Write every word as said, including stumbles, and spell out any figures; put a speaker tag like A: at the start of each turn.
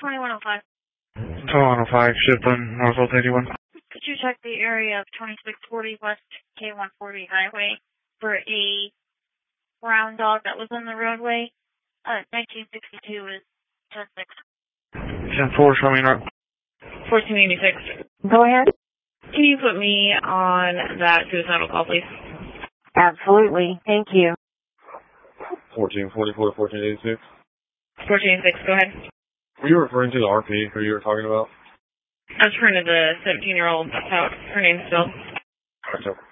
A: twenty-one oh five.
B: twenty-one oh five, Shiplin, Northwest eighty-one.
A: Could you check the area of twenty-six forty West K one forty Highway for a brown dog that was on the roadway? Uh, nineteen sixty-two is ten six.
B: ten four, show me not.
C: fourteen eighty-six.
D: Go ahead.
C: Can you put me on that suicidal call, please?
D: Absolutely. Thank you.
E: fourteen forty-four to fourteen eighty-six.
C: fourteen eighty-six, go ahead.
E: Were you referring to the R P who you were talking about?
C: I was referring to the seventeen-year-old. That's how her name's spelled.
E: Alright, so